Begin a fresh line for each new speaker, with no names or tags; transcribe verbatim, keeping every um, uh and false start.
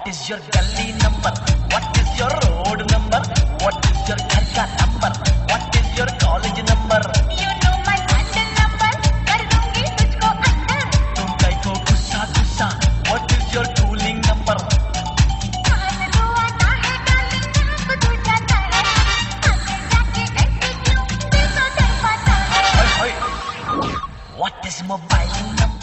What is your gully number? What is your road number? What is your घर का number? What is your college number?
You know my handle number. कर दूंगी तुझको अंदर.
तुम कहीं को गुस्सा गुस्सा. What is your cooling number?
हाल तो आता है डाली नाक तो जाता है. आगे जाके ऐसे क्यों दिल तो डर पाता है.
Hoy, hoy. What is mobile number?